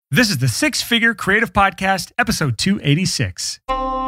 This is the Six Figure Creative Podcast, episode 286.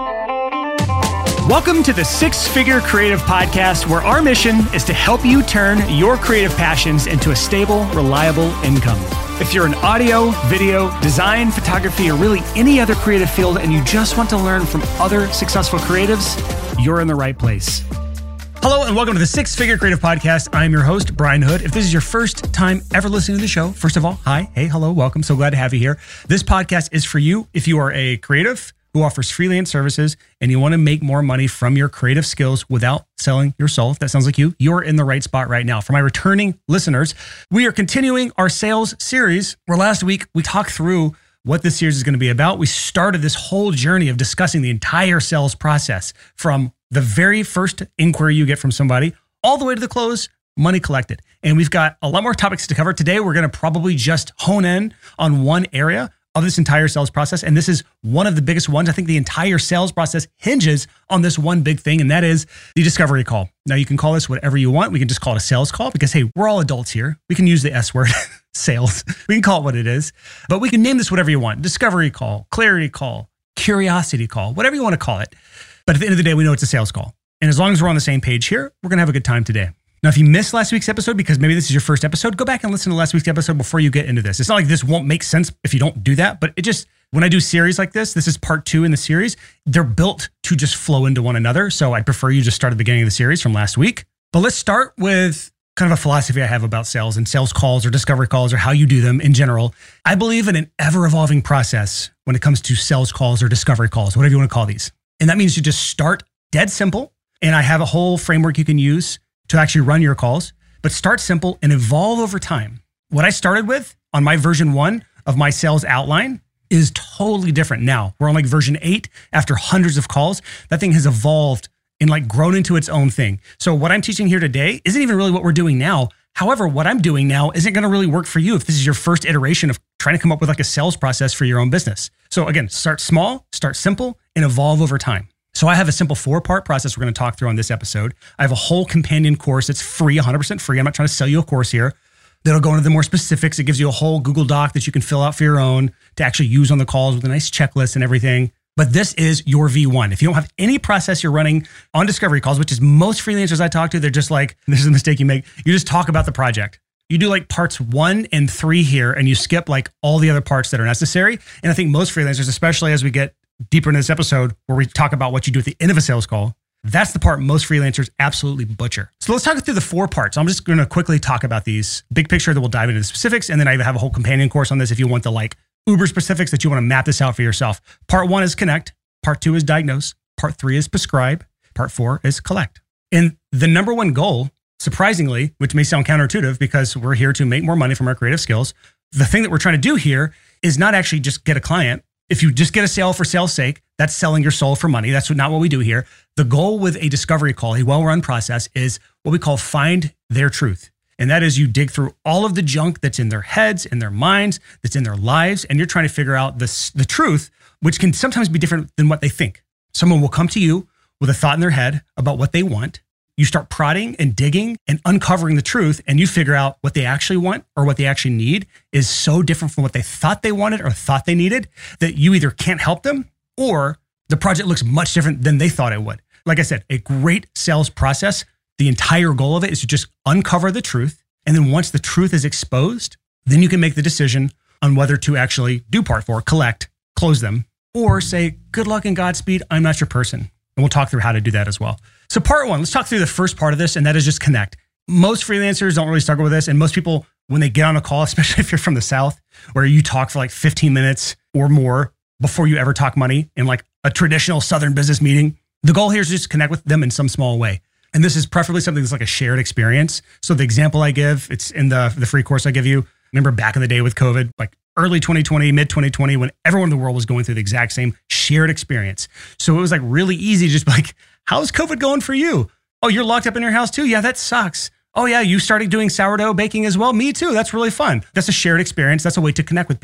Welcome to the Six Figure Creative Podcast, where our mission is to help you turn your creative passions into a stable, reliable income. If you're in audio, video, design, photography, or really any other creative field, and you just want to learn from other successful creatives, you're in the right place. Hello and welcome to the Six Figure Creative Podcast. I'm your host, Brian Hood. If this is your first time ever listening to the show, first of all, hi, hey, hello, welcome. So glad to have you here. This podcast is for you if you are a creative who offers freelance services and you want to make more money from your creative skills without selling your soul. If that sounds like you, you're in the right spot right now. For my returning listeners, we are continuing our sales series where last week we talked through what this series is going to be about. We started this whole journey of discussing the entire sales process from the very first inquiry you get from somebody all the way to the close, money collected. And we've got a lot more topics to cover. Today, we're going to probably just hone in on one area of this entire sales process. And this is one of the biggest ones. I think the entire sales process hinges on this one big thing, and that is the discovery call. Now, you can call this whatever you want. We can just call it a sales call because, hey, we're all adults here. We can use the S word, sales. We can call it what it is, but we can name this whatever you want. Discovery call, clarity call, curiosity call, whatever you want to call it. But at the end of the day, we know it's a sales call. And as long as we're on the same page here, we're going to have a good time today. Now, if you missed last week's episode, because maybe this is your first episode, go back and listen to last week's episode before you get into this. It's not like this won't make sense if you don't do that, but it just, when I do series like this is part 2 in the series, they're built to just flow into one another. So I prefer you just start at the beginning of the series from last week. But let's start with kind of a philosophy I have about sales and sales calls or discovery calls or how you do them in general. I believe in an ever-evolving process when it comes to sales calls or discovery calls, whatever you want to call these. And that means you just start dead simple. And I have a whole framework you can use to actually run your calls, but start simple and evolve over time. What I started with on my version 1 of my sales outline is totally different now. We're on like version 8 after hundreds of calls. That thing has evolved and like grown into its own thing. So what I'm teaching here today isn't even really what we're doing now. However, what I'm doing now isn't going to really work for you if this is your first iteration of trying to come up with like a sales process for your own business. So again, start small, start simple, and evolve over time. So I have a simple 4-part process we're going to talk through on this episode. I have a whole companion course. It's free, 100% free. I'm not trying to sell you a course here. That'll go into the more specifics. It gives you a whole Google Doc that you can fill out for your own to actually use on the calls with a nice checklist and everything. But this is your V1. If you don't have any process you're running on discovery calls, which is most freelancers I talk to, they're just like, this is a mistake you make. You just talk about the project. You do like parts 1 and 3 here, and you skip like all the other parts that are necessary. And I think most freelancers, especially as we get deeper into this episode where we talk about what you do at the end of a sales call, that's the part most freelancers absolutely butcher. So let's talk through the 4 parts. I'm just going to quickly talk about these big picture, that we'll dive into the specifics. And then I have a whole companion course on this if you want the like uber specifics that you want to map this out for yourself. Part 1 is connect. Part 2 is diagnose. Part 3 is prescribe. Part 4 is collect. And the number one goal, surprisingly, which may sound counterintuitive because we're here to make more money from our creative skills, the thing that we're trying to do here is not actually just get a client. If you just get a sale for sale's sake, that's selling your soul for money. That's not what we do here. The goal with a discovery call, a well-run process, is what we call find their truth. And that is you dig through all of the junk that's in their heads, in their minds, that's in their lives, and you're trying to figure out the truth, which can sometimes be different than what they think. Someone will come to you with a thought in their head about what they want. You start prodding and digging and uncovering the truth, and you figure out what they actually want or what they actually need is so different from what they thought they wanted or thought they needed that you either can't help them or the project looks much different than they thought it would. Like I said, a great sales process, the entire goal of it is to just uncover the truth. And then once the truth is exposed, then you can make the decision on whether to actually do part 4, collect, close them, or say, good luck and Godspeed, I'm not your person. And we'll talk through how to do that as well. So part 1, let's talk through the first part of this, and that is just connect. Most freelancers don't really struggle with this. And most people, when they get on a call, especially if you're from the South, where you talk for like 15 minutes or more before you ever talk money in like a traditional Southern business meeting, the goal here is just connect with them in some small way. And this is preferably something that's like a shared experience. So the example I give, it's in the free course I give you. Remember back in the day with COVID, like early 2020, mid 2020, when everyone in the world was going through the exact same shared experience. So it was like really easy to just be like, how's COVID going for you? Oh, you're locked up in your house too? Yeah, that sucks. Oh yeah, you started doing sourdough baking as well? Me too. That's really fun. That's a shared experience. That's a way to connect with people.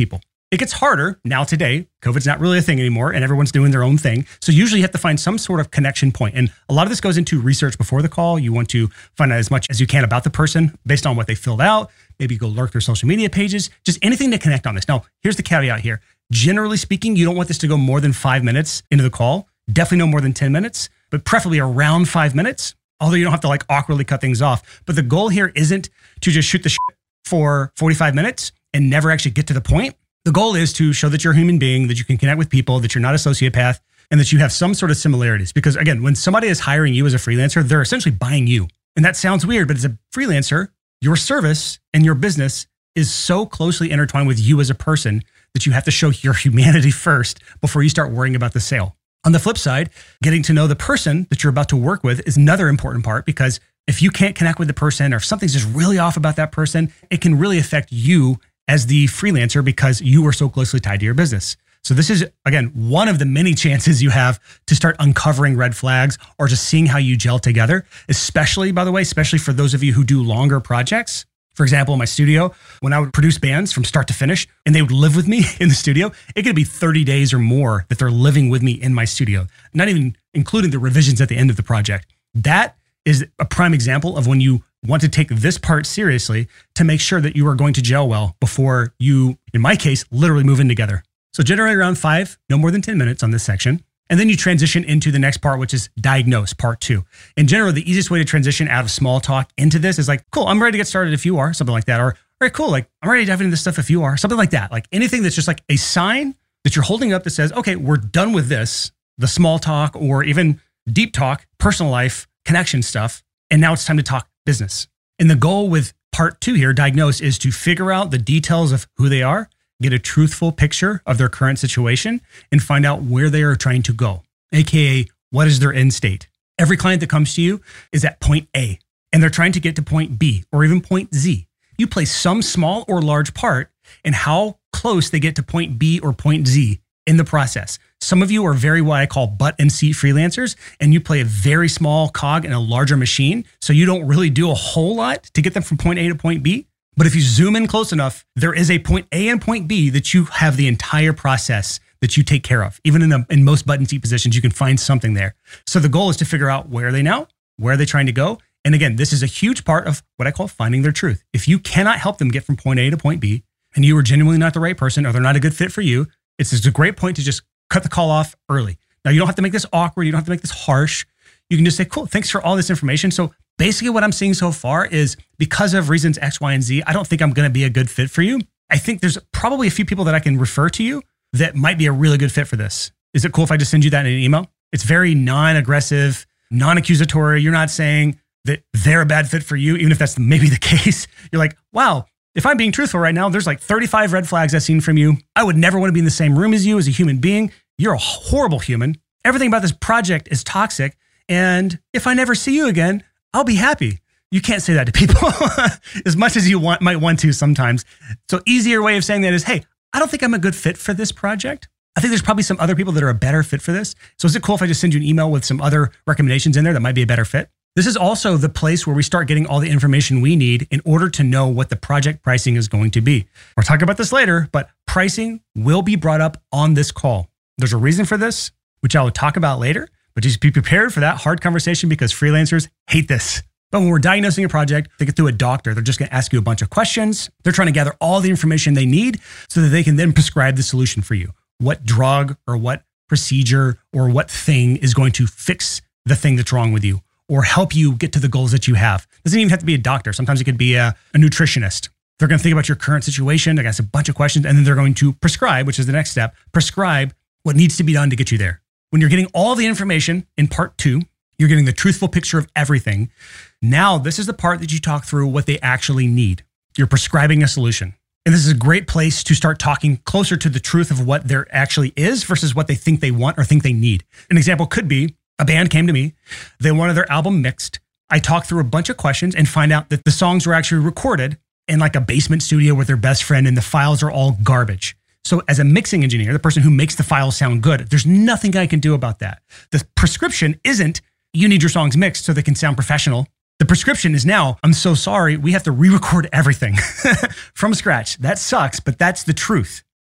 It gets harder now today. COVID's not really a thing anymore and everyone's doing their own thing. So usually you have to find some sort of connection point. And a lot of this goes into research before the call. You want to find out as much as you can about the person based on what they filled out. Maybe go lurk their social media pages, just anything to connect on this. Now, here's the caveat here. Generally speaking, you don't want this to go more than 5 minutes into the call. Definitely no more than 10 minutes, but preferably around 5 minutes. Although you don't have to like awkwardly cut things off. But the goal here isn't to just shoot the shit for 45 minutes and never actually get to the point. The goal is to show that you're a human being, that you can connect with people, that you're not a sociopath, and that you have some sort of similarities. Because again, when somebody is hiring you as a freelancer, they're essentially buying you. And that sounds weird, but as a freelancer, your service and your business is so closely intertwined with you as a person that you have to show your humanity first before you start worrying about the sale. On the flip side, getting to know the person that you're about to work with is another important part, because if you can't connect with the person or if something's just really off about that person, it can really affect you as the freelancer because you are so closely tied to your business. So this is, again, one of the many chances you have to start uncovering red flags or just seeing how you gel together, especially, by the way, especially for those of you who do longer projects. For example, in my studio, when I would produce bands from start to finish and they would live with me in the studio, it could be 30 days or more that they're living with me in my studio, not even including the revisions at the end of the project. That is a prime example of when you want to take this part seriously to make sure that you are going to gel well before you, in my case, literally move in together. So generally around 5, no more than 10 minutes on this section. And then you transition into the next part, which is diagnose, part 2. In general, the easiest way to transition out of small talk into this is like, cool, I'm ready to get started if you are, something like that. Or, all right, cool, like I'm ready to dive into this stuff if you are, something like that. Like anything that's just like a sign that you're holding up that says, okay, we're done with this, the small talk or even deep talk, personal life, connection stuff. And now it's time to talk business. And the goal with part 2 here, diagnose, is to figure out the details of who they are, get a truthful picture of their current situation, and find out where they are trying to go, AKA what is their end state. Every client that comes to you is at point A, and they're trying to get to point B or even point Z. You play some small or large part in how close they get to point B or point Z in the process. Some of you are very what I call butt and seat freelancers, and you play a very small cog in a larger machine, so you don't really do a whole lot to get them from point A to point B. But if you zoom in close enough, there is a point A and point B that you have the entire process that you take care of. Even in most button seat positions, you can find something there. So the goal is to figure out where are they now? Where are they trying to go? And again, this is a huge part of what I call finding their truth. If you cannot help them get from point A to point B, and you are genuinely not the right person or they're not a good fit for you, it's just a great point to just cut the call off early. Now, you don't have to make this awkward. You don't have to make this harsh. You can just say, cool, thanks for all this information. So basically what I'm seeing so far is because of reasons X, Y, and Z, I don't think I'm going to be a good fit for you. I think there's probably a few people that I can refer to you that might be a really good fit for this. Is it cool if I just send you that in an email? It's very non-aggressive, non-accusatory. You're not saying that they're a bad fit for you, even if that's maybe the case. You're like, wow, if I'm being truthful right now, there's like 35 red flags I've seen from you. I would never want to be in the same room as you as a human being. You're a horrible human. Everything about this project is toxic. And if I never see you again, I'll be happy. You can't say that to people as much as you might want to sometimes. So easier way of saying that is, hey, I don't think I'm a good fit for this project. I think there's probably some other people that are a better fit for this. So is it cool if I just send you an email with some other recommendations in there that might be a better fit? This is also the place where we start getting all the information we need in order to know what the project pricing is going to be. We'll talk about this later, but pricing will be brought up on this call. There's a reason for this, which I will talk about later, but just be prepared for that hard conversation because freelancers hate this. But when we're diagnosing a project, they get through a doctor. They're just going to ask you a bunch of questions. They're trying to gather all the information they need so that they can then prescribe the solution for you. What drug or what procedure or what thing is going to fix the thing that's wrong with you or help you get to the goals that you have. It doesn't even have to be a doctor. Sometimes it could be a nutritionist. They're going to think about your current situation. They're going to ask a bunch of questions, and then they're going to prescribe, which is the next step, prescribe what needs to be done to get you there. When you're getting all the information in part 2, you're getting the truthful picture of everything. Now, this is the part that you talk through what they actually need. You're prescribing a solution. And this is a great place to start talking closer to the truth of what there actually is versus what they think they want or think they need. An example could be a band came to me. They wanted their album mixed. I talked through a bunch of questions and find out that the songs were actually recorded in like a basement studio with their best friend and the files are all garbage. So as a mixing engineer, the person who makes the files sound good, there's nothing I can do about that. The prescription isn't you need your songs mixed so they can sound professional. The prescription is now, I'm so sorry, we have to re-record everything from scratch. That sucks, but that's the truth.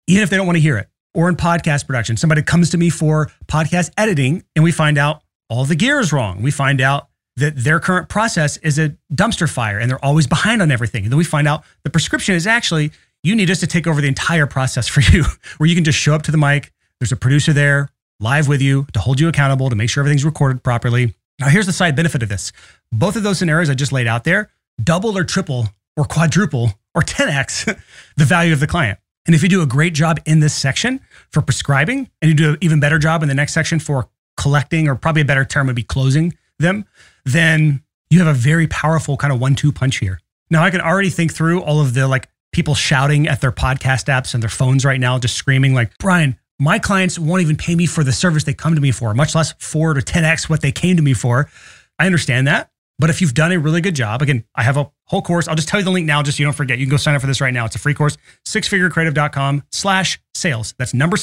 even if they don't want to hear it. Or in podcast production, somebody comes to me for podcast editing and we find out all the gear is wrong. We find out that their current process is a dumpster fire and they're always behind on everything. And then we find out the prescription is actually, you need us to take over the entire process for you, where you can just show up to the mic. There's a producer there live with you to hold you accountable, to make sure everything's recorded properly. Now, here's the side benefit of this. Both of those scenarios I just laid out there, double or triple or quadruple or 10x the value of the client. And if you do a great job in this section for prescribing, and you do an even better job in the next section for collecting, or probably a better term would be closing them, then you have a very powerful kind of 1-2 punch here. Now, I can already think through all of the people shouting at their podcast apps and their phones right now, just screaming like, Brian, my clients won't even pay me for the service they come to me for, much less 4 to 10x what they came to me for. I understand that. But if you've done a really good job, again, I have a whole course. I'll just tell you the link now, just so you don't forget. You can go sign up for this right now. It's a free course, 6figurecreative.com/sales. That's number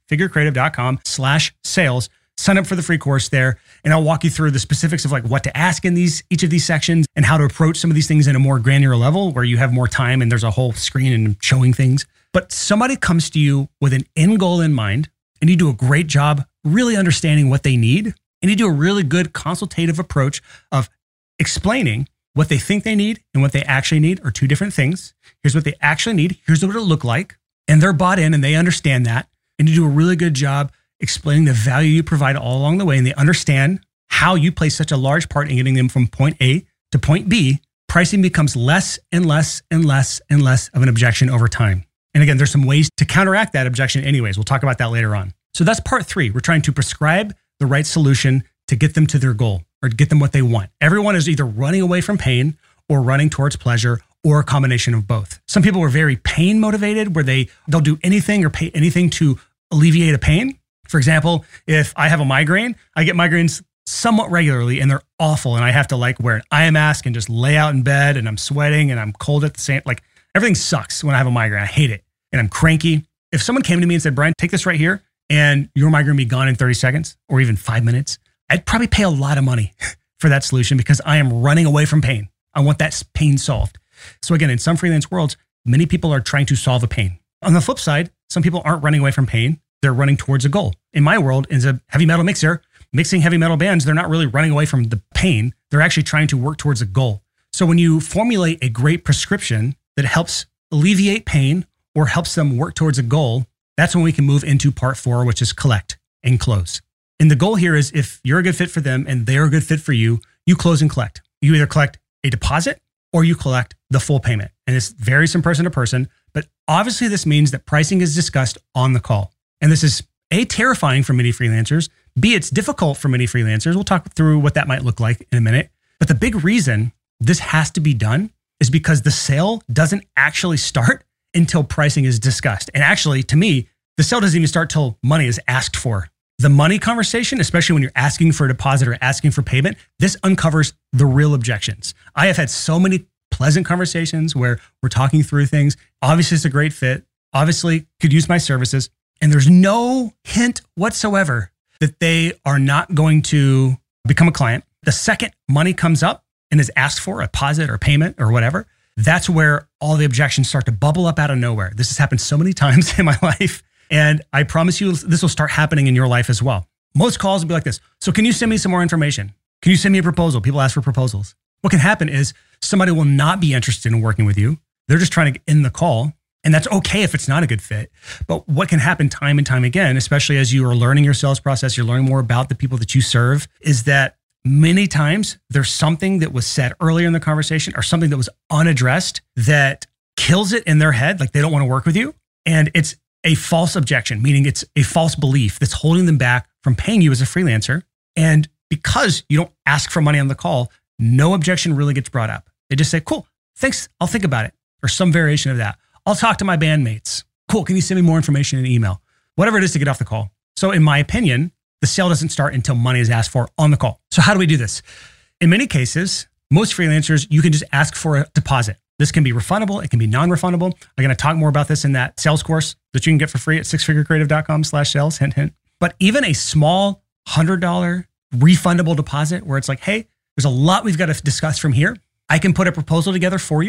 6figurecreative.com/sales. Sign up for the free course there, and I'll walk you through the specifics of what to ask in each of these sections and how to approach some of these things in a more granular level where you have more time and there's a whole screen and showing things. But somebody comes to you with an end goal in mind, and you do a great job really understanding what they need, and you do a really good consultative approach of explaining what they think they need and what they actually need are two different things. Here's what they actually need. Here's what it'll look like. And they're bought in and they understand that. And you do a really good job explaining the value you provide all along the way. And they understand how you play such a large part in getting them from point A to point B. Pricing becomes less and less and less and less of an objection over time. And again, there's some ways to counteract that objection anyways. We'll talk about that later on. So that's part 3. We're trying to prescribe the right solution to get them to their goal or to get them what they want. Everyone is either running away from pain or running towards pleasure, or a combination of both. Some people are very pain motivated, where they'll do anything or pay anything to alleviate a pain. For example, if I have a migraine, I get migraines somewhat regularly and they're awful. And I have to wear an eye mask and just lay out in bed, and I'm sweating and I'm cold at the same, everything sucks when I have a migraine. I hate it. And I'm cranky. If someone came to me and said, Brian, take this right here and your migraine will be gone in 30 seconds or even 5 minutes, I'd probably pay a lot of money for that solution because I am running away from pain. I want that pain solved. So again, in some freelance worlds, many people are trying to solve a pain. On the flip side, some people aren't running away from pain. They're running towards a goal. In my world, as a heavy metal mixer, mixing heavy metal bands, they're not really running away from the pain. They're actually trying to work towards a goal. So when you formulate a great prescription that helps alleviate pain or helps them work towards a goal, that's when we can move into part 4, which is collect and close. And the goal here is, if you're a good fit for them and they're a good fit for you, you close and collect. You either collect a deposit or you collect the full payment. And this varies from person to person, but obviously this means that pricing is discussed on the call. And this is A, terrifying for many freelancers. B, it's difficult for many freelancers. We'll talk through what that might look like in a minute. But the big reason this has to be done is because the sale doesn't actually start until pricing is discussed. And actually, to me, the sale doesn't even start till money is asked for. The money conversation, especially when you're asking for a deposit or asking for payment, this uncovers the real objections. I have had so many pleasant conversations where we're talking through things. Obviously, it's a great fit. Obviously, could use my services. And there's no hint whatsoever that they are not going to become a client. The second money comes up and is asked for, a deposit or payment or whatever, that's where all the objections start to bubble up out of nowhere. This has happened so many times in my life. And I promise you, this will start happening in your life as well. Most calls will be like this. So can you send me some more information? Can you send me a proposal? People ask for proposals. What can happen is somebody will not be interested in working with you. They're just trying to end the call. And that's okay if it's not a good fit. But what can happen time and time again, especially as you are learning your sales process, you're learning more about the people that you serve, is that many times there's something that was said earlier in the conversation or something that was unaddressed that kills it in their head, like they don't want to work with you. And it's a false objection, meaning it's a false belief that's holding them back from paying you as a freelancer. And because you don't ask for money on the call, no objection really gets brought up. They just say, cool, thanks, I'll think about it, or some variation of that. I'll talk to my bandmates. Cool, can you send me more information in an email? Whatever it is to get off the call. So in my opinion, the sale doesn't start until money is asked for on the call. So how do we do this? In many cases, most freelancers, you can just ask for a deposit. This can be refundable. It can be non-refundable. I'm going to talk more about this in that sales course that you can get for free at sixfigurecreative.com/sales, hint, hint. But even a small $100 refundable deposit where it's like, hey, there's a lot we've got to discuss from here. I can put a proposal together for you,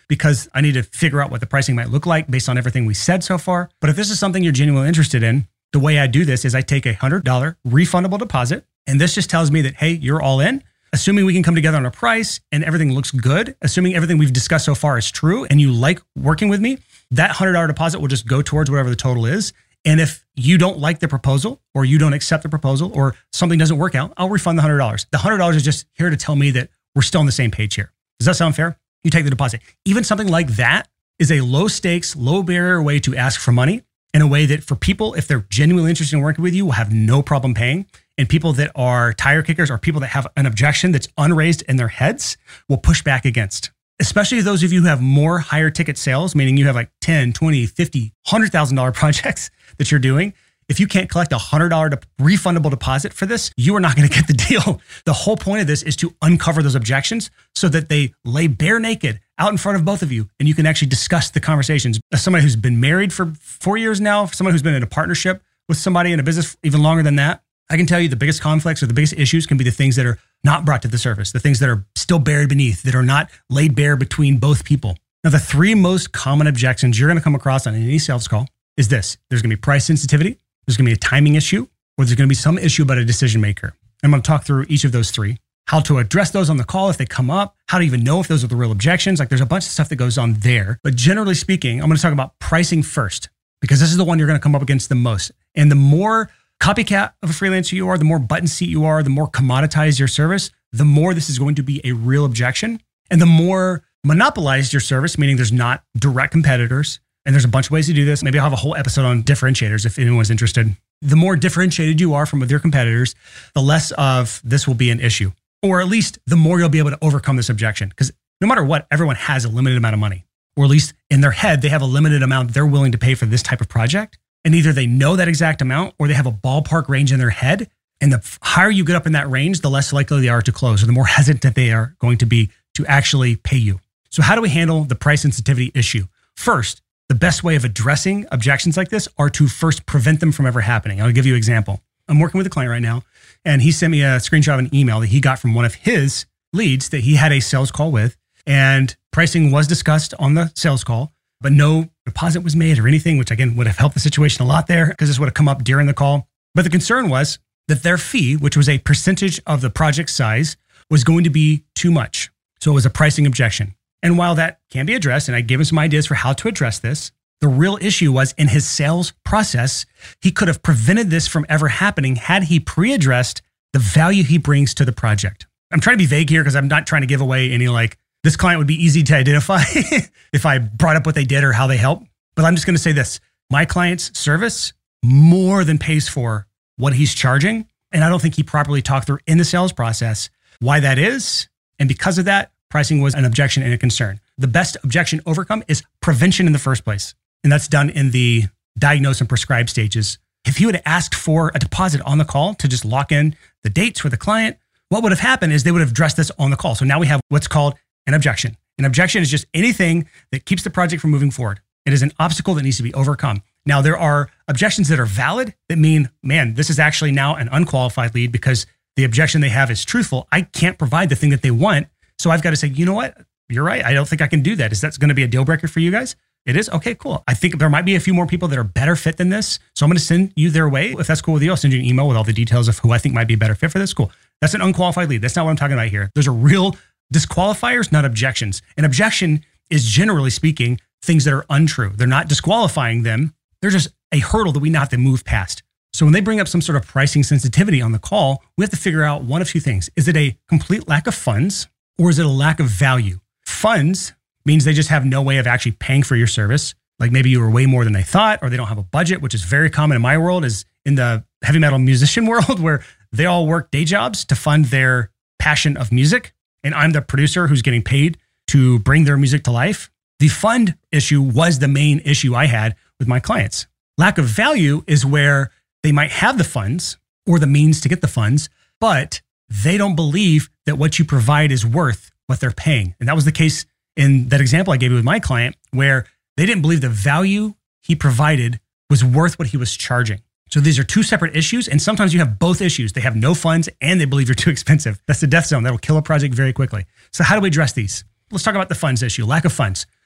because I need to figure out what the pricing might look like based on everything we said so far. But if this is something you're genuinely interested in, the way I do this is I take a $100 refundable deposit. And this just tells me that, hey, you're all in. Assuming we can come together on a price and everything looks good, assuming everything we've discussed so far is true and you like working with me, that $100 deposit will just go towards whatever the total is. And if you don't like the proposal or you don't accept the proposal or something doesn't work out, I'll refund the $100. The $100 is just here to tell me that we're still on the same page here. Does that sound fair? You take the deposit. Even something like that is a low stakes, low barrier way to ask for money in a way that for people, if they're genuinely interested in working with you, will have no problem paying. And people that are tire kickers or people that have an objection that's unraised in their heads will push back against. Especially those of you who have more higher ticket sales, meaning you have like 10, 20, 50, $100,000 projects that you're doing. If you can't collect a $100 refundable deposit for this, you are not going to get the deal. The whole point of this is to uncover those objections so that they lay bare naked out in front of both of you and you can actually discuss the conversations. As somebody who's been married for 4 years now, someone who's been in a partnership with somebody in a business even longer than that, I can tell you the biggest conflicts or the biggest issues can be the things that are not brought to the surface, the things that are still buried beneath, that are not laid bare between both people. Now, the three most common objections you're going to come across on any sales call is this. There's going to be price sensitivity, there's going to be a timing issue, or there's going to be some issue about a decision maker. I'm going to talk through each of those three, how to address those on the call if they come up, how to even know if those are the real objections. Like there's a bunch of stuff that goes on there. But generally speaking, I'm going to talk about pricing first because this is the one you're going to come up against the most. And the more copycat of a freelancer you are, the more button seat you are, the more commoditized your service, the more this is going to be a real objection. And the more monopolized your service, meaning there's not direct competitors. And there's a bunch of ways to do this. Maybe I'll have a whole episode on differentiators if anyone's interested. The more differentiated you are from your competitors, the less of this will be an issue. Or at least the more you'll be able to overcome this objection. Because no matter what, everyone has a limited amount of money. Or at least in their head, they have a limited amount they're willing to pay for this type of project. And either they know that exact amount or they have a ballpark range in their head. And the higher you get up in that range, the less likely they are to close or the more hesitant they are going to be to actually pay you. So how do we handle the price sensitivity issue? First, the best way of addressing objections like this are to first prevent them from ever happening. I'll give you an example. I'm working with a client right now, and he sent me a screenshot of an email that he got from one of his leads that he had a sales call with, and pricing was discussed on the sales call, but no deposit was made or anything, which again would have helped the situation a lot there because this would have come up during the call. But the concern was that their fee, which was a percentage of the project size, was going to be too much. So it was a pricing objection. And while that can be addressed, and I gave him some ideas for how to address this, the real issue was in his sales process, he could have prevented this from ever happening had he pre-addressed the value he brings to the project. I'm trying to be vague here because I'm not trying to give away any this client would be easy to identify if I brought up what they did or how they help. But I'm just going to say this. My client's service more than pays for what he's charging. And I don't think he properly talked through in the sales process why that is. And because of that, pricing was an objection and a concern. The best objection overcome is prevention in the first place. And that's done in the diagnose and prescribe stages. If he would have asked for a deposit on the call to just lock in the dates for the client, what would have happened is they would have addressed this on the call. So now we have what's called an objection. An objection is just anything that keeps the project from moving forward. It is an obstacle that needs to be overcome. Now, there are objections that are valid that mean, man, this is actually now an unqualified lead because the objection they have is truthful. I can't provide the thing that they want. So I've got to say, you know what? You're right. I don't think I can do that. Is that going to be a deal breaker for you guys? It is? Okay, cool. I think there might be a few more people that are better fit than this. So I'm going to send you their way. If that's cool with you, I'll send you an email with all the details of who I think might be a better fit for this. Cool. That's an unqualified lead. That's not what I'm talking about here. Those are real disqualifiers, not objections. An objection is generally speaking things that are untrue. They're not disqualifying them. They're just a hurdle that we now have to move past. So when they bring up some sort of pricing sensitivity on the call, we have to figure out one of two things. Is it a complete lack of funds or is it a lack of value? Funds means they just have no way of actually paying for your service. Like maybe you were way more than they thought, or they don't have a budget, which is very common in my world, is in the heavy metal musician world where they all work day jobs to fund their passion of music. And I'm the producer who's getting paid to bring their music to life. The fund issue was the main issue I had with my clients. Lack of value is where they might have the funds or the means to get the funds, but they don't believe that what you provide is worth what they're paying. And that was the case in that example I gave you with my client, where they didn't believe the value he provided was worth what he was charging. So these are two separate issues. And sometimes you have both issues. They have no funds and they believe you're too expensive. That's the death zone. That'll kill a project very quickly. So how do we address these? Let's talk about the funds issue, lack of funds.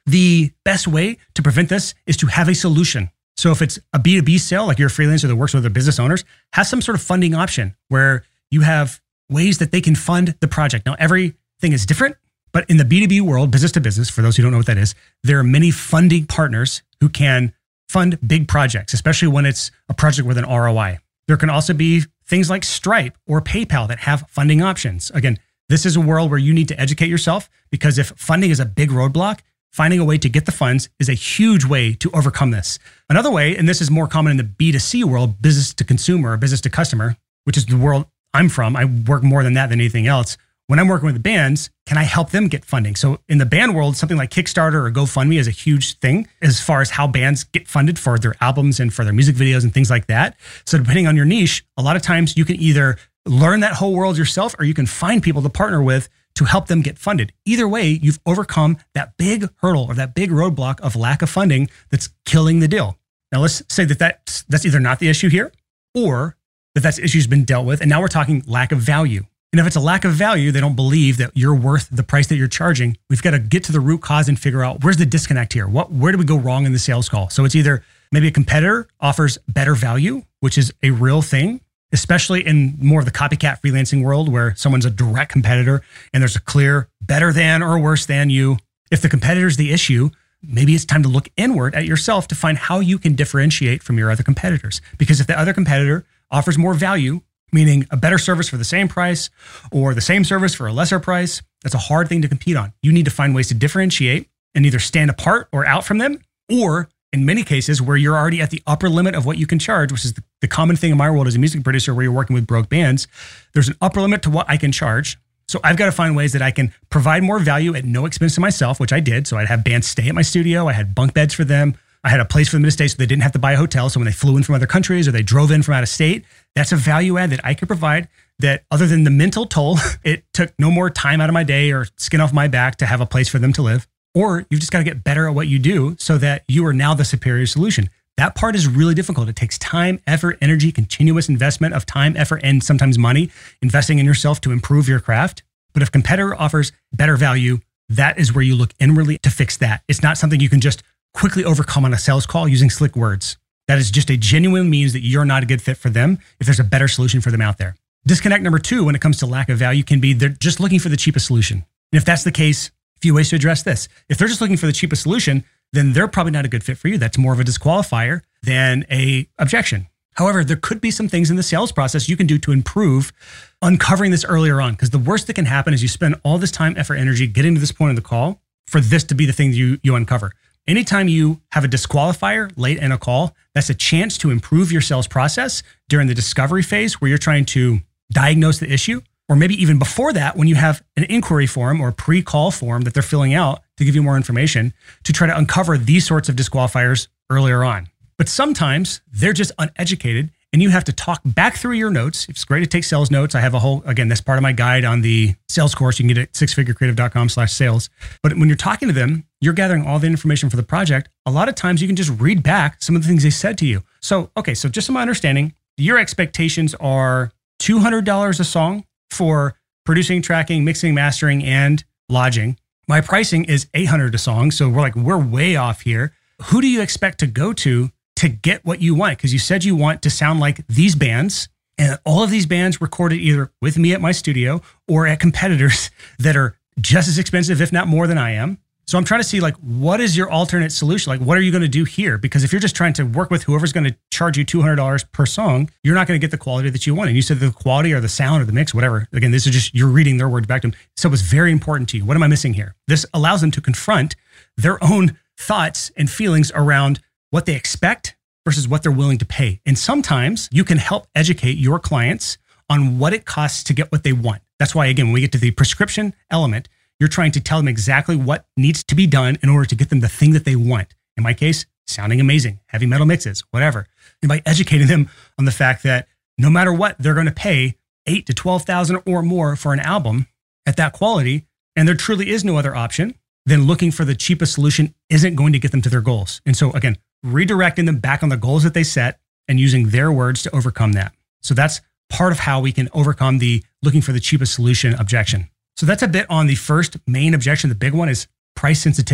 The best way to prevent this is to have a solution. So if it's a B2B sale, like you're a freelancer that works with other business owners, have some sort of funding option where you have ways that they can fund the project. Now, everything is different, but in the B2B world, business to business, for those who don't know what that is, there are many funding partners who can fund big projects, especially when it's a project with an ROI. There can also be things like Stripe or PayPal that have funding options. Again, this is a world where you need to educate yourself, because if funding is a big roadblock, finding a way to get the funds is a huge way to overcome this. Another way, and this is more common in the B2C world, business to consumer or business to customer, which is the world I'm from. I work more than that than anything else. When I'm working with the bands, can I help them get funding? So in the band world, something like Kickstarter or GoFundMe is a huge thing as far as how bands get funded for their albums and for their music videos and things like that. So depending on your niche, a lot of times you can either learn that whole world yourself, or you can find people to partner with to help them get funded. Either way, you've overcome that big hurdle or that big roadblock of lack of funding that's killing the deal. Now let's say that's either not the issue here, or that issue's been dealt with. And now we're talking lack of value. And if it's a lack of value, they don't believe that you're worth the price that you're charging. We've got to get to the root cause and figure out where's the disconnect here. Where do we go wrong in the sales call? So it's either maybe a competitor offers better value, which is a real thing, especially in more of the copycat freelancing world where someone's a direct competitor and there's a clear better than or worse than you. If the competitor's the issue, maybe it's time to look inward at yourself to find how you can differentiate from your other competitors. Because if the other competitor offers more value, meaning a better service for the same price or the same service for a lesser price, that's a hard thing to compete on. You need to find ways to differentiate and either stand apart or out from them, or in many cases where you're already at the upper limit of what you can charge, which is the common thing in my world as a music producer where you're working with broke bands, there's an upper limit to what I can charge. So I've got to find ways that I can provide more value at no expense to myself, which I did. So I'd have bands stay at my studio. I had bunk beds for them. I had a place for them to stay so they didn't have to buy a hotel. So when they flew in from other countries or they drove in from out of state, that's a value add that I could provide that, other than the mental toll, it took no more time out of my day or skin off my back to have a place for them to live. Or you've just got to get better at what you do so that you are now the superior solution. That part is really difficult. It takes time, effort, energy, continuous investment of time, effort, and sometimes money, investing in yourself to improve your craft. But if a competitor offers better value, that is where you look inwardly to fix that. It's not something you can just quickly overcome on a sales call using slick words. That is just a genuine means that you're not a good fit for them if there's a better solution for them out there. Disconnect number 2 when it comes to lack of value can be they're just looking for the cheapest solution. And if that's the case, a few ways to address this. If they're just looking for the cheapest solution, then they're probably not a good fit for you. That's more of a disqualifier than a objection. However, there could be some things in the sales process you can do to improve uncovering this earlier on, because the worst that can happen is you spend all this time, effort, energy getting to this point in the call for this to be the thing you uncover. Anytime you have a disqualifier late in a call, that's a chance to improve your sales process during the discovery phase where you're trying to diagnose the issue, or maybe even before that when you have an inquiry form or a pre-call form that they're filling out to give you more information to try to uncover these sorts of disqualifiers earlier on. But sometimes they're just uneducated and you have to talk back through your notes. It's great to take sales notes. I have a whole, again, that's part of my guide on the sales course. You can get it at sixfigurecreative.com/sales. But when you're talking to them, you're gathering all the information for the project. A lot of times you can just read back some of the things they said to you. So just so my understanding, your expectations are $200 a song for producing, tracking, mixing, mastering, and lodging. My pricing is $800 a song. So we're way off here. Who do you expect to go to get what you want? Because you said you want to sound like these bands, and all of these bands recorded either with me at my studio or at competitors that are just as expensive, if not more than I am. So I'm trying to see what is your alternate solution? What are you going to do here? Because if you're just trying to work with whoever's going to charge you $200 per song, you're not going to get the quality that you want. And you said the quality or the sound or the mix, whatever. Again, this is just, you're reading their words back to them. So it's very important to you. What am I missing here? This allows them to confront their own thoughts and feelings around what they expect versus what they're willing to pay. And sometimes you can help educate your clients on what it costs to get what they want. That's why, again, when we get to the prescription element, you're trying to tell them exactly what needs to be done in order to get them the thing that they want. In my case, sounding amazing, heavy metal mixes, whatever. And by educating them on the fact that no matter what, they're going to pay $8,000 to $12,000 or more for an album at that quality, and there truly is no other option, then looking for the cheapest solution isn't going to get them to their goals. And so again, redirecting them back on the goals that they set and using their words to overcome that. So that's part of how we can overcome the looking for the cheapest solution objection. So that's a bit on the first main objection. The big one is price sensitivity.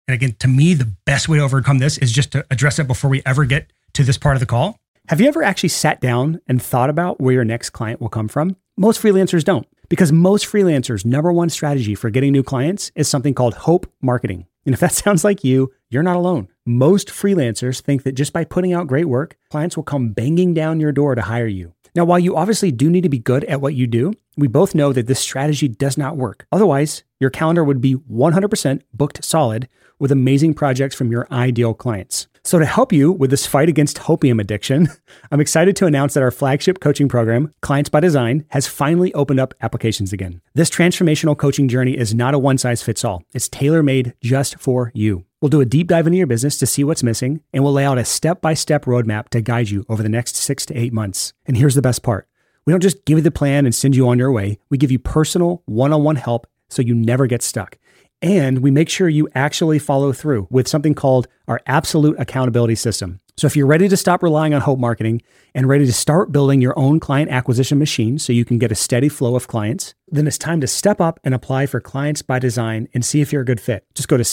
And again, to me, the best way to overcome this is just to address it before we ever get to this part of the call. Have you ever actually sat down and thought about where your next client will come from? Most freelancers don't, because most freelancers' number one strategy for getting new clients is something called hope marketing. And if that sounds like you, you're not alone. Most freelancers think that just by putting out great work, clients will come banging down your door to hire you. Now, while you obviously do need to be good at what you do, we both know that this strategy does not work. Otherwise, your calendar would be 100% booked solid with amazing projects from your ideal clients. So to help you with this fight against hopium addiction, I'm excited to announce that our flagship coaching program, Clients by Design, has finally opened up applications again. This transformational coaching journey is not a one-size-fits-all. It's tailor-made just for you. We'll do a deep dive into your business to see what's missing, and we'll lay out a step-by-step roadmap to guide you over the next 6 to 8 months. And here's the best part. We don't just give you the plan and send you on your way. We give you personal one-on-one help so you never get stuck. And we make sure you actually follow through with something called our absolute accountability system. So if you're ready to stop relying on hope marketing and ready to start building your own client acquisition machine so you can get a steady flow of clients, then it's time to step up and apply for Clients by Design and see if you're a good fit. Just go to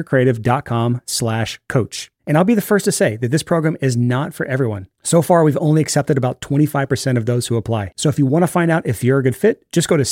sixfigurecreative.com/coach. And I'll be the first to say that this program is not for everyone. So far, we've only accepted about 25% of those who apply. So if you want to find out if you're a good fit, just go to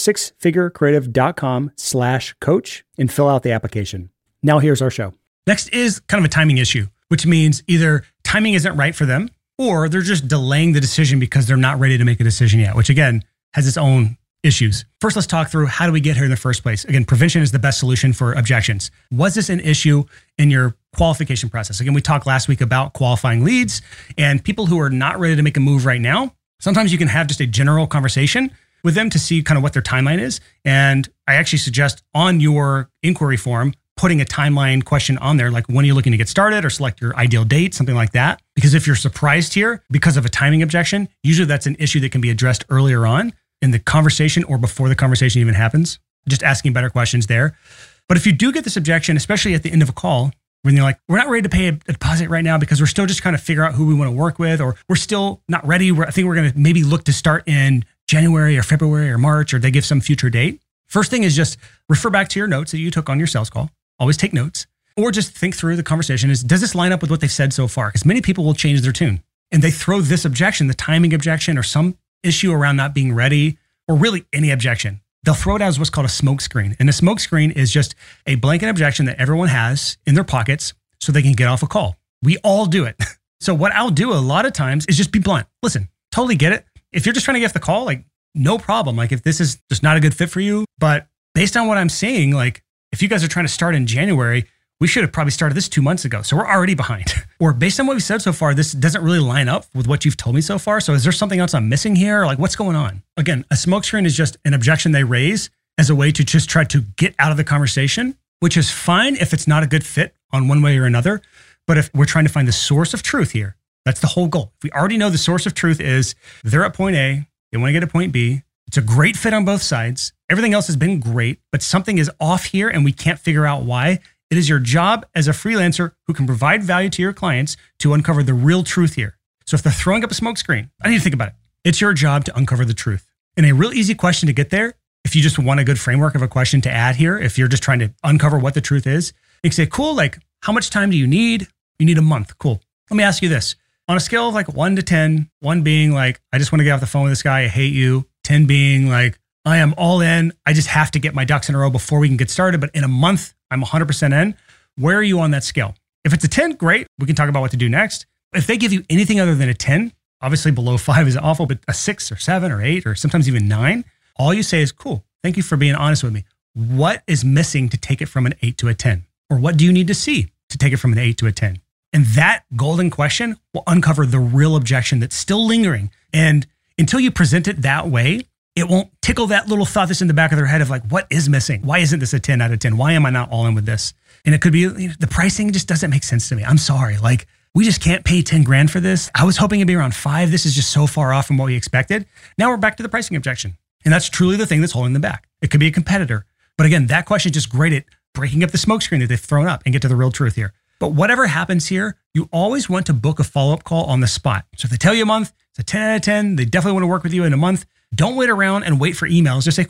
sixfigurecreative.com/coach and fill out the application. Now here's our show. Next is kind of a timing issue, which means either timing isn't right for them or they're just delaying the decision because they're not ready to make a decision yet, which again has its own issues. First, let's talk through how do we get here in the first place? Again, prevention is the best solution for objections. Was this an issue in your qualification process? Again, we talked last week about qualifying leads and people who are not ready to make a move right now. Sometimes you can have just a general conversation with them to see kind of what their timeline is. And I actually suggest on your inquiry form, putting a timeline question on there, like when are you looking to get started or select your ideal date, something like that. Because if you're surprised here because of a timing objection, usually that's an issue that can be addressed earlier on in the conversation or before the conversation even happens, just asking better questions there. But if you do get this objection, especially at the end of a call, when you're like, we're not ready to pay a deposit right now because we're still just trying to figure out who we want to work with, or we're still not ready. I think we're going to maybe look to start in January or February or March, or they give some future date. First thing is just refer back to your notes that you took on your sales call. Always take notes, or just think through the conversation. Does this line up with what they've said so far? Because many people will change their tune and they throw this objection, the timing objection, or some issue around not being ready, or really any objection. They'll throw it out as what's called a smoke screen. And a smoke screen is just a blanket objection that everyone has in their pockets so they can get off a call. We all do it. So what I'll do a lot of times is just be blunt. Listen, totally get it. If you're just trying to get off the call, like no problem. Like if this is just not a good fit for you, but based on what I'm seeing, like if you guys are trying to start in January, we should have probably started this 2 months ago. So we're already behind. Or based on what we said so far, this doesn't really line up with what you've told me so far. So is there something else I'm missing here? Like what's going on? Again, a smokescreen is just an objection they raise as a way to just try to get out of the conversation, which is fine if it's not a good fit on one way or another. But if we're trying to find the source of truth here, that's the whole goal. If we already know the source of truth is they're at point A, they want to get to point B, it's a great fit on both sides. Everything else has been great, but something is off here and we can't figure out why. It is your job as a freelancer who can provide value to your clients to uncover the real truth here. So if they're throwing up a smoke screen, I need to think about it. It's your job to uncover the truth. And a real easy question to get there, if you just want a good framework of a question to add here, if you're just trying to uncover what the truth is, you can say, cool, like how much time do you need? You need a month. Cool. Let me ask you this. On a scale of like 1 to 10, 1 being like, I just want to get off the phone with this guy, I hate you. 10 being like, I am all in. I just have to get my ducks in a row before we can get started. But in a month, I'm 100% in. Where are you on that scale? If it's a 10, great. We can talk about what to do next. If they give you anything other than a 10, obviously below 5 is awful, but a 6 or 7 or 8 or sometimes even 9, all you say is, cool. Thank you for being honest with me. What is missing to take it from an 8 to a 10? Or what do you need to see to take it from an 8 to a 10? And that golden question will uncover the real objection that's still lingering. And until you present it that way, it won't tickle that little thought that's in the back of their head of like, what is missing? Why isn't this a 10 out of 10? Why am I not all in with this? And it could be, the pricing just doesn't make sense to me. I'm sorry. Like, we just can't pay 10 grand for this. I was hoping it'd be around 5. This is just so far off from what we expected. Now we're back to the pricing objection. And that's truly the thing that's holding them back. It could be a competitor. But again, that question is just great at breaking up the smoke screen that they've thrown up and get to the real truth here. But whatever happens here, you always want to book a follow-up call on the spot. So if they tell you a month, it's a 10 out of 10. They definitely want to work with you in a month. Don't wait around and wait for emails. Just say, cool,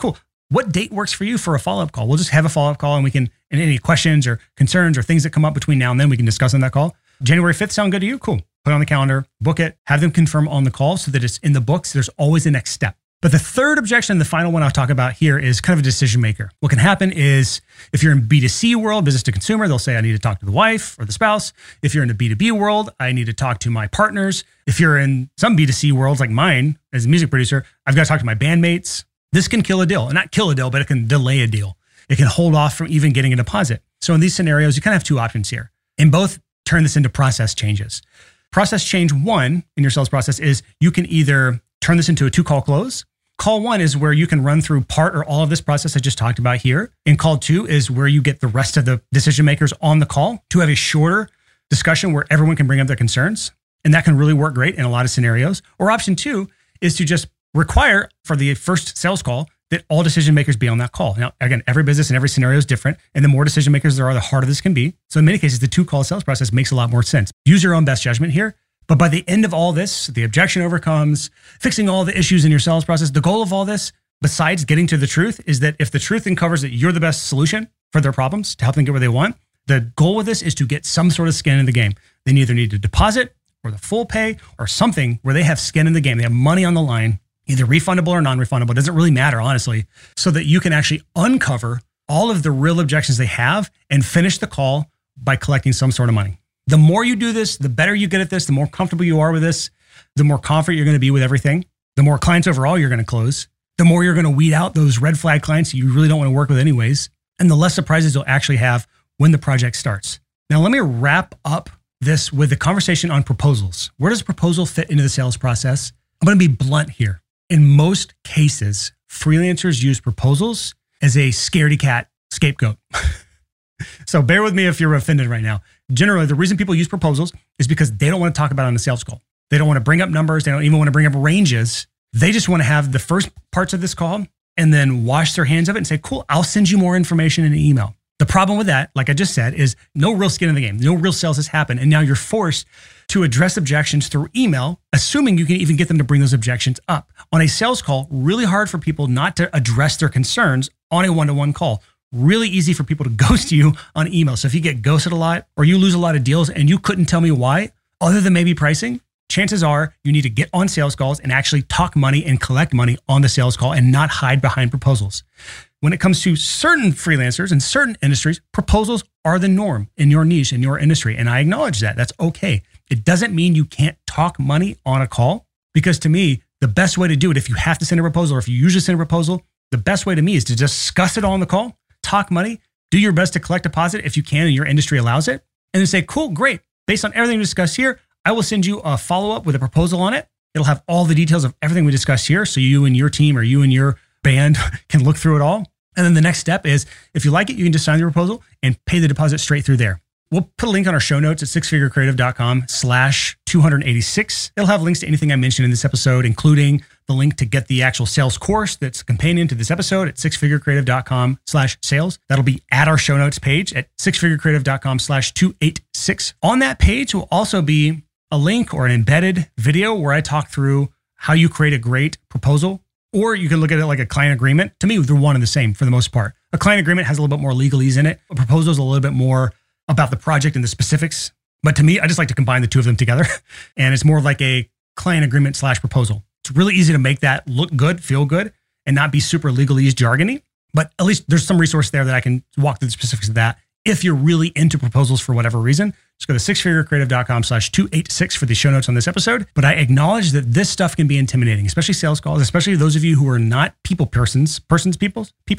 what date works for you for a follow-up call? We'll just have a follow-up call and we can, and any questions or concerns or things that come up between now and then, we can discuss on that call. January 5th sound good to you? Cool. Put it on the calendar, book it, have them confirm on the call so that it's in the books. There's always a next step. But the third objection, the final one I'll talk about here, is kind of a decision maker. What can happen is if you're in B2C world, business to consumer, they'll say, I need to talk to the wife or the spouse. If you're in the B2B world, I need to talk to my partners. If you're in some B2C worlds like mine as a music producer, I've got to talk to my bandmates. This can kill a deal. And not kill a deal, but it can delay a deal. It can hold off from even getting a deposit. So in these scenarios, you kind of have two options here. And both turn this into process changes. Process change one in your sales process is you can either turn this into a 2-call close. Call 1 is where you can run through part or all of this process I just talked about here. And call 2 is where you get the rest of the decision makers on the call to have a shorter discussion where everyone can bring up their concerns. And that can really work great in a lot of scenarios. Or option 2 is to just require for the first sales call that all decision makers be on that call. Now, again, every business and every scenario is different. And the more decision makers there are, the harder this can be. So in many cases, the 2-call sales process makes a lot more sense. Use your own best judgment here. But by the end of all this, the objection overcomes, fixing all the issues in your sales process. The goal of all this, besides getting to the truth, is that if the truth uncovers that you're the best solution for their problems to help them get where they want, the goal with this is to get some sort of skin in the game. They either need to deposit or the full pay or something where they have skin in the game. They have money on the line, either refundable or non-refundable. It doesn't really matter, honestly, so that you can actually uncover all of the real objections they have and finish the call by collecting some sort of money. The more you do this, the better you get at this, the more comfortable you are with this, the more confident you're going to be with everything, the more clients overall you're going to close, the more you're going to weed out those red flag clients you really don't want to work with anyways, and the less surprises you'll actually have when the project starts. Now, let me wrap up this with the conversation on proposals. Where does a proposal fit into the sales process? I'm going to be blunt here. In most cases, freelancers use proposals as a scaredy cat scapegoat. So bear with me if you're offended right now. Generally, the reason people use proposals is because they don't want to talk about it on a sales call. They don't want to bring up numbers. They don't even want to bring up ranges. They just want to have the first parts of this call and then wash their hands of it and say, cool, I'll send you more information in an email. The problem with that, like I just said, is no real skin in the game. No real sales has happened. And now you're forced to address objections through email, assuming you can even get them to bring those objections up. On a sales call, really hard for people not to address their concerns on a one-to-one call. Really easy for people to ghost you on email. So if you get ghosted a lot or you lose a lot of deals and you couldn't tell me why, other than maybe pricing, chances are you need to get on sales calls and actually talk money and collect money on the sales call and not hide behind proposals. When it comes to certain freelancers and certain industries, proposals are the norm in your niche, in your industry. And I acknowledge that. That's okay. It doesn't mean you can't talk money on a call, because to me, the best way to do it, if you have to send a proposal or if you usually send a proposal, the best way to me is to discuss it all on the call. Talk money, do your best to collect deposit if you can and your industry allows it, and then say, cool, great. Based on everything we discussed here, I will send you a follow-up with a proposal on it. It'll have all the details of everything we discussed here, so you and your team or you and your band can look through it all. And then the next step is, if you like it, you can just sign the proposal and pay the deposit straight through there. We'll put a link on our show notes at sixfigurecreative.com/286. It'll have links to anything I mentioned in this episode, including the link to get the actual sales course that's a companion to this episode at sixfigurecreative.com/sales. That'll be at our show notes page at sixfigurecreative.com/286. On that page will also be a link or an embedded video where I talk through how you create a great proposal, or you can look at it like a client agreement. To me, they're one and the same for the most part. A client agreement has a little bit more legalese in it. A proposal is a little bit more about the project and the specifics. But to me, I just like to combine the two of them together. And it's more like a client agreement / proposal. It's really easy to make that look good, feel good, and not be super legalese, jargony. But at least there's some resource there that I can walk through the specifics of that. If you're really into proposals for whatever reason, just go to sixfigurecreative.com/286 for the show notes on this episode. But I acknowledge that this stuff can be intimidating, especially sales calls, especially those of you who are not people persons, people. You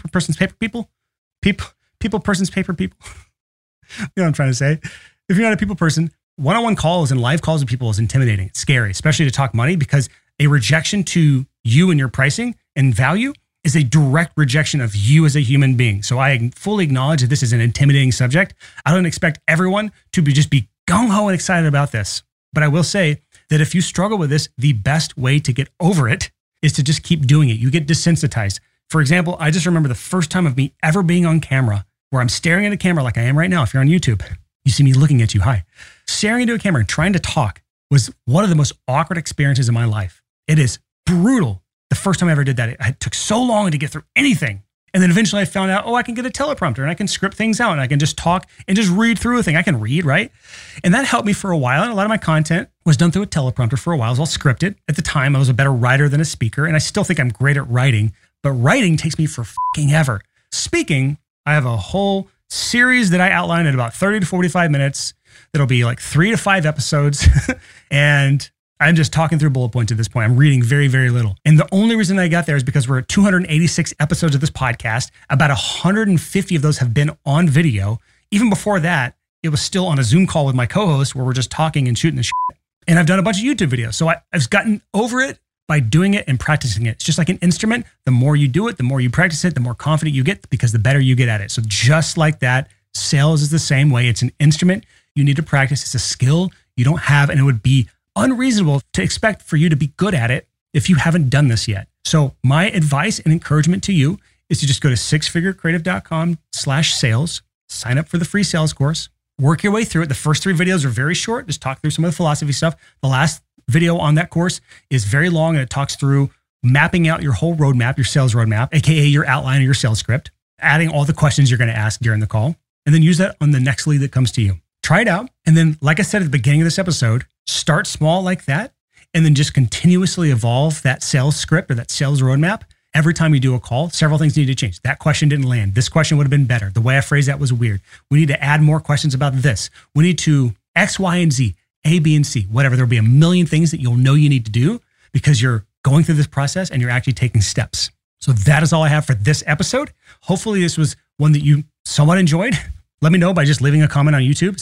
know what I'm trying to say? If you're not a people person, one-on-one calls and live calls with people is intimidating. It's scary, especially to talk money, because a rejection to you and your pricing and value is a direct rejection of you as a human being. So I fully acknowledge that this is an intimidating subject. I don't expect everyone to just be gung-ho and excited about this. But I will say that if you struggle with this, the best way to get over it is to just keep doing it. You get desensitized. For example, I just remember the first time of me ever being on camera, where I'm staring at a camera like I am right now. If you're on YouTube, you see me looking at you. Hi. Staring into a camera and trying to talk was one of the most awkward experiences in my life. It is brutal. The first time I ever did that, it took so long to get through anything. And then eventually I found out, I can get a teleprompter and I can script things out and I can just talk and just read through a thing. I can read, right? And that helped me for a while. And a lot of my content was done through a teleprompter for a while. It was all scripted. At the time, I was a better writer than a speaker. And I still think I'm great at writing, but writing takes me for fucking ever. Speaking, I have a whole series that I outline in about 30 to 45 minutes. That'll be like 3 to 5 episodes. And I'm just talking through bullet points at this point. I'm reading very, very little. And the only reason I got there is because we're at 286 episodes of this podcast. About 150 of those have been on video. Even before that, it was still on a Zoom call with my co-host where we're just talking and shooting the shit. And I've done a bunch of YouTube videos. So I've gotten over it by doing it and practicing it. It's just like an instrument. The more you do it, the more you practice it, the more confident you get because the better you get at it. So just like that, sales is the same way. It's an instrument you need to practice. It's a skill you don't have, and it would be unreasonable to expect for you to be good at it if you haven't done this yet. So my advice and encouragement to you is to just go to sixfigurecreative.com/sales, sign up for the free sales course, work your way through it. The first 3 videos are very short. Just talk through some of the philosophy stuff. The last video on that course is very long and it talks through mapping out your whole roadmap, your sales roadmap, AKA your outline of your sales script, adding all the questions you're going to ask during the call, and then use that on the next lead that comes to you. Try it out. And then, like I said at the beginning of this episode, start small like that, and then just continuously evolve that sales script or that sales roadmap. Every time you do a call, several things need to change. That question didn't land. This question would have been better. The way I phrased that was weird. We need to add more questions about this. We need to X, Y, and Z, A, B, and C, whatever. There'll be a million things that you'll know you need to do because you're going through this process and you're actually taking steps. So that is all I have for this episode. Hopefully this was one that you somewhat enjoyed. Let me know by just leaving a comment on YouTube,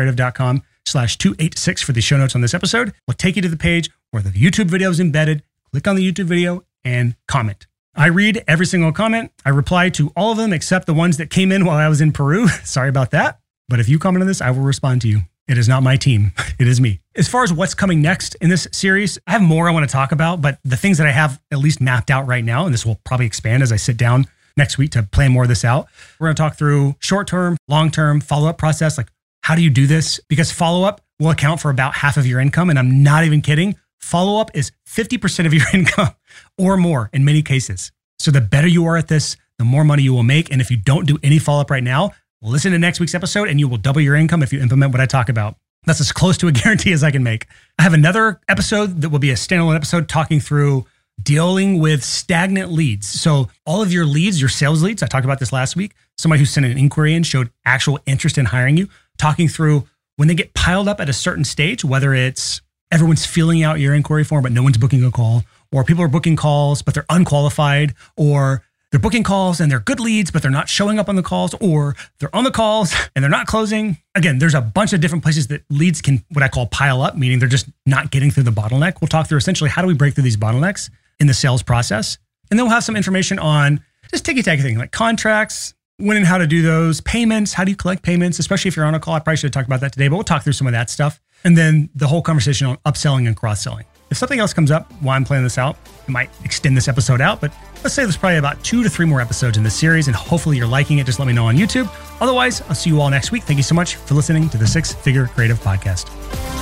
sixfigurecreative.com/286 for the show notes on this episode. We'll take you to the page where the YouTube video is embedded. Click on the YouTube video and comment. I read every single comment. I reply to all of them except the ones that came in while I was in Peru. Sorry about that. But if you comment on this, I will respond to you. It is not my team. It is me. As far as what's coming next in this series, I have more I want to talk about, but the things that I have at least mapped out right now, and this will probably expand as I sit down next week to plan more of this out. We're going to talk through short-term, long-term follow-up process. Like, how do you do this? Because follow-up will account for about half of your income. And I'm not even kidding. Follow-up is 50% of your income or more in many cases. So the better you are at this, the more money you will make. And if you don't do any follow-up right now, listen to next week's episode and you will double your income if you implement what I talk about. That's as close to a guarantee as I can make. I have another episode that will be a standalone episode talking through dealing with stagnant leads. So all of your leads, your sales leads, I talked about this last week, somebody who sent an inquiry in showed actual interest in hiring you, talking through when they get piled up at a certain stage, whether it's everyone's filling out your inquiry form, but no one's booking a call, or people are booking calls, but they're unqualified, or they're booking calls and they're good leads, but they're not showing up on the calls, or they're on the calls and they're not closing. Again, there's a bunch of different places that leads can, what I call pile up, meaning they're just not getting through the bottleneck. We'll talk through essentially how do we break through these bottlenecks in the sales process. And then we'll have some information on just ticky-tacky things like contracts, when and how to do those, payments, how do you collect payments, especially if you're on a call. I probably should have talked about that today, but we'll talk through some of that stuff. And then the whole conversation on upselling and cross-selling. If something else comes up while I'm planning this out, it might extend this episode out, but let's say there's probably about 2 to 3 more episodes in this series, and hopefully you're liking it. Just let me know on YouTube. Otherwise, I'll see you all next week. Thank you so much for listening to the Six Figure Creative Podcast.